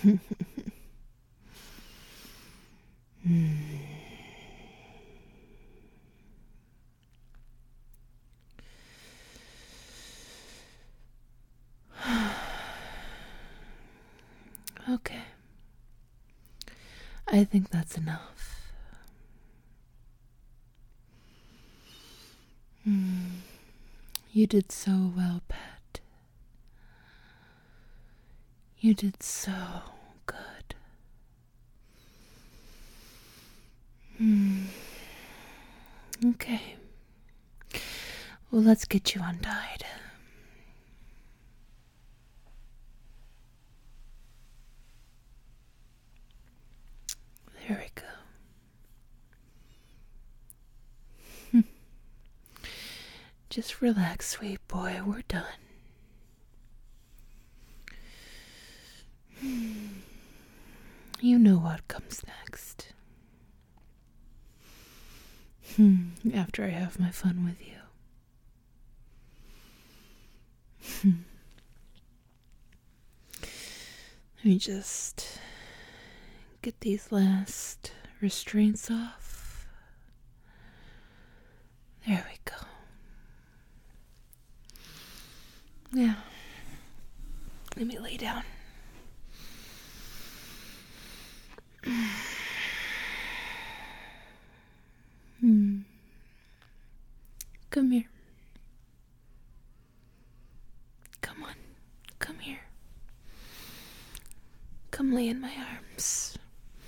Okay. I think that's enough. You did so well, pet. You did so good. Okay. Well, let's get you untied. There we go. Just relax, sweet boy. We're done. You know what comes next. After I have my fun with you. Let me just get these last restraints off. There we go. Yeah. Let me lay down. Come here. Come on. Come here. Come lay in my arms.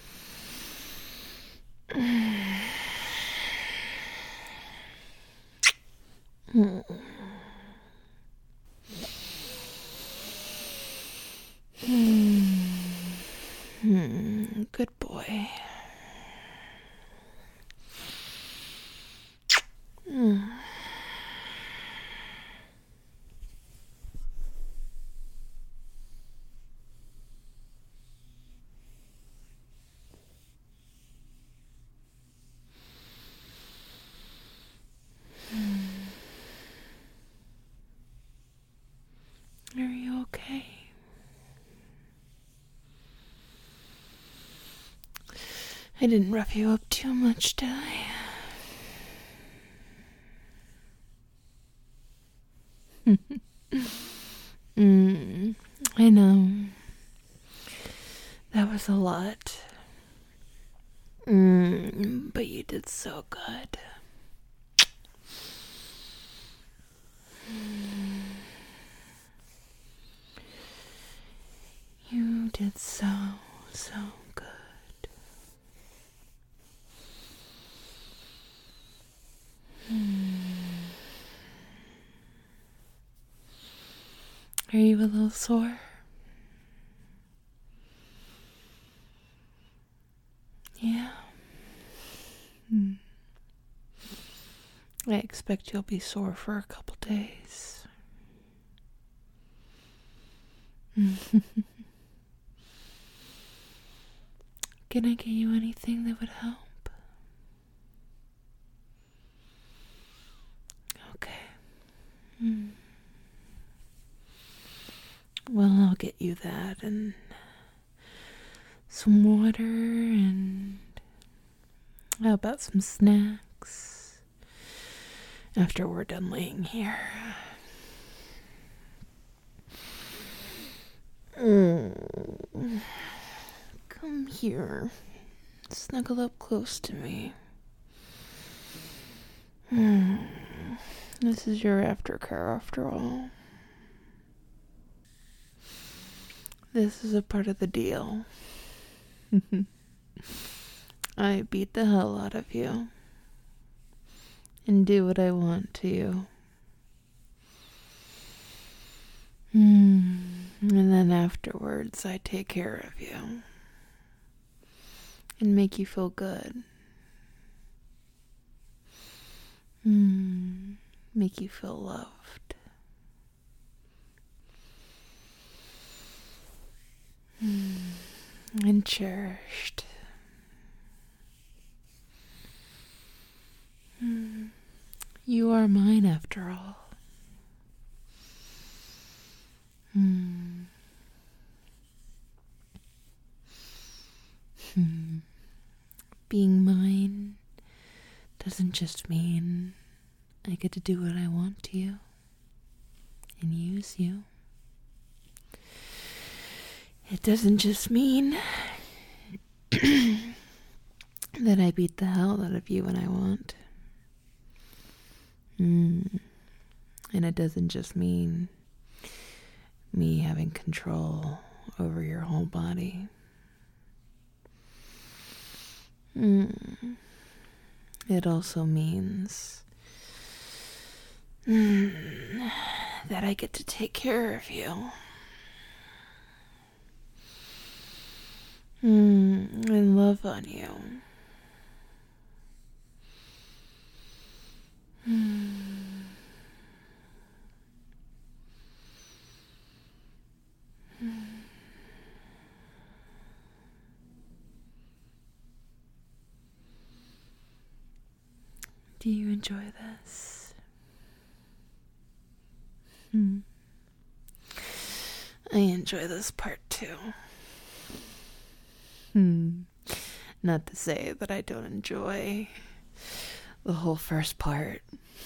Good boy. Are you okay? I didn't rough you up too much, did I? I know. That was a lot. But you did so good. You did so good. Are you a little sore? Yeah. I expect you'll be sore for a couple days. Can I get you anything that would help? Okay. Well, I'll get you that and some water and how about some snacks after we're done laying here. Come here. Snuggle up close to me. This is your aftercare after all. This is a part of the deal. I beat the hell out of you and do what I want to you. And then afterwards, I take care of you and make you feel good. Make you feel loved. And cherished. You are mine after all. just mean I get to do what I want to you and use you. It doesn't just mean that I beat the hell out of you when I want. And it doesn't just mean me having control over your whole body. It also means that I get to take care of you. And love on you. Do you enjoy this? I enjoy this part too. Not to say that I don't enjoy the whole first part.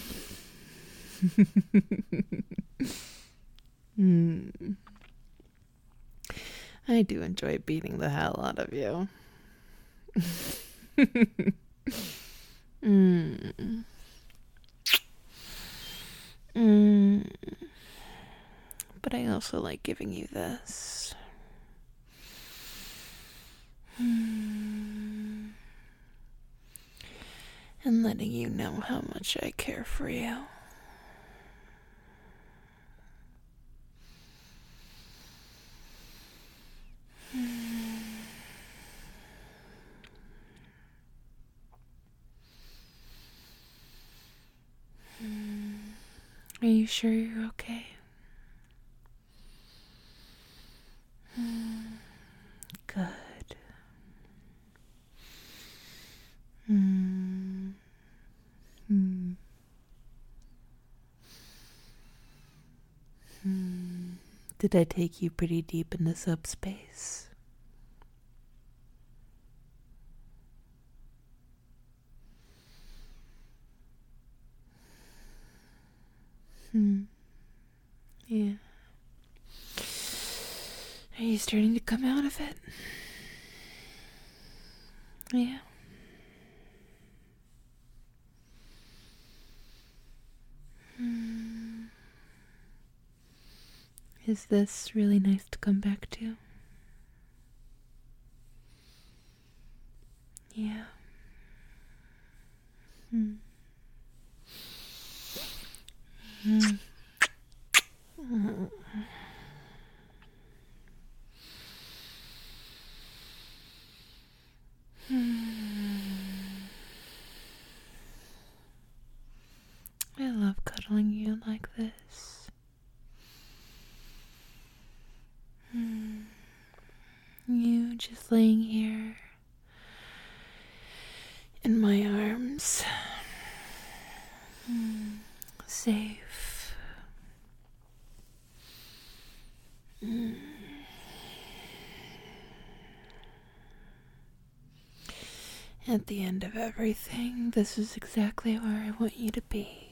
I do enjoy beating the hell out of you. But I also like giving you this. And letting you know how much I care for you. Are you sure you're okay? Good. Did I take you pretty deep into subspace? Yeah. Are you starting to come out of it? Yeah. Is this really nice to come back to? Yeah. I love cuddling you like this. You just laying here in my arms. Safe. At the end of everything, this is exactly where I want you to be.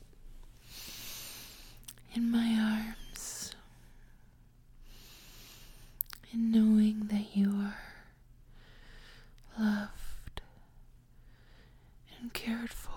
In my arms. And knowing that you are loved and cared for.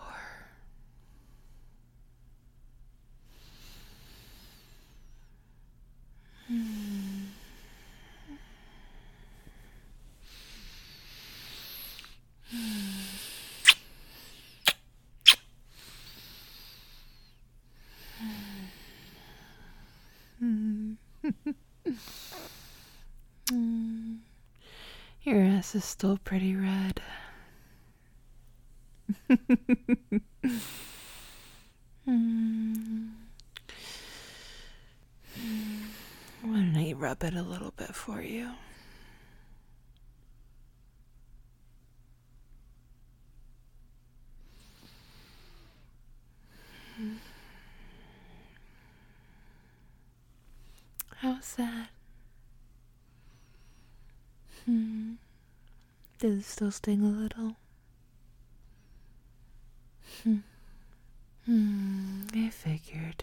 Your ass is still pretty red. Why don't I rub it a little bit for you? How's that? Does it still sting a little? I figured.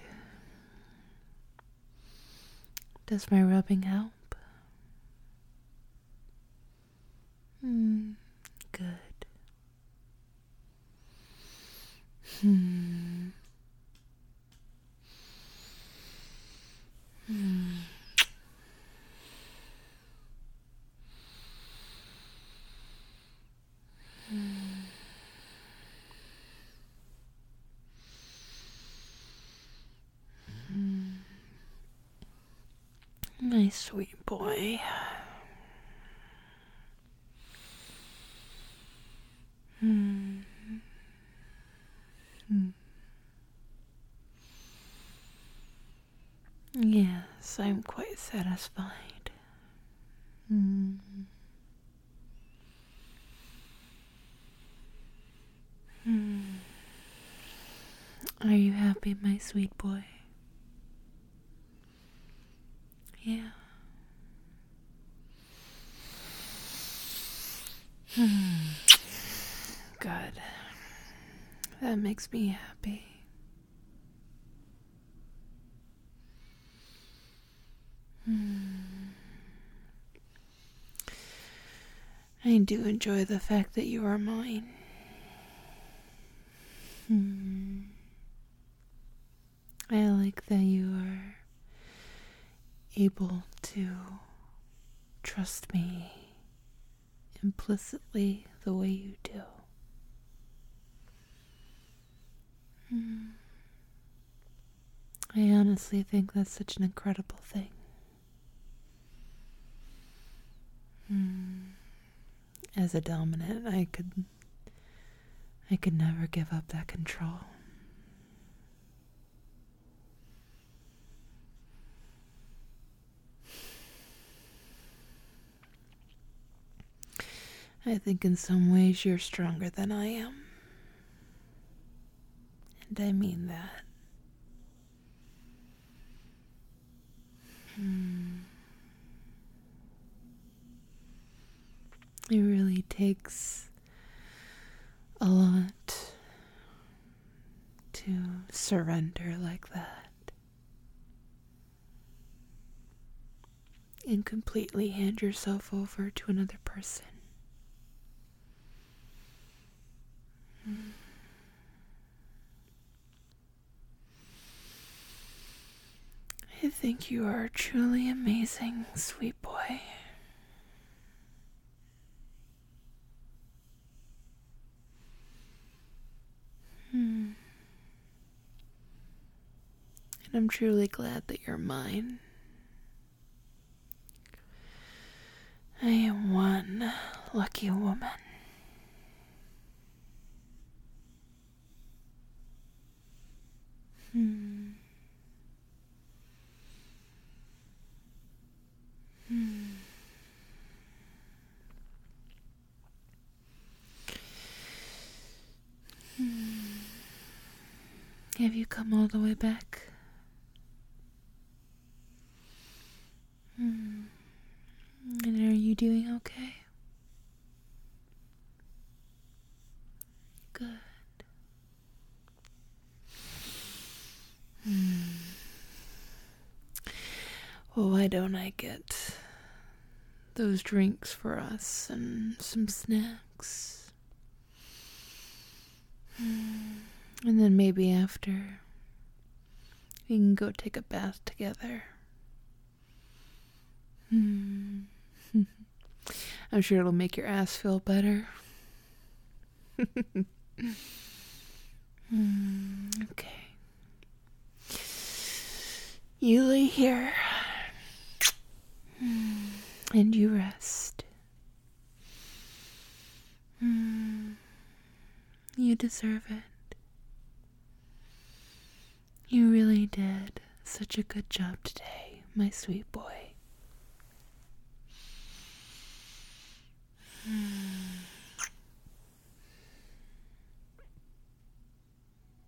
Does my rubbing help? Good. My sweet boy. Yes, I'm quite satisfied. Are you happy, my sweet boy? Yeah. Good. That makes me happy. I do enjoy the fact that you are mine. I like that you are able to trust me implicitly the way you do. I honestly think that's such an incredible thing. As a dominant, I could never give up that control. I think in some ways you're stronger than I am. And I mean that. It really takes a lot to surrender like that and completely hand yourself over to another person. I think you are truly amazing, sweet boy. And I'm truly glad that you're mine. I am one lucky woman. Have you come all the way back? And are you doing okay? Good. Well, why don't I get those drinks for us and some snacks? And then maybe after, we can go take a bath together. I'm sure it'll make your ass feel better. Okay. You lay here and you rest. You deserve it. You really did such a good job today, my sweet boy.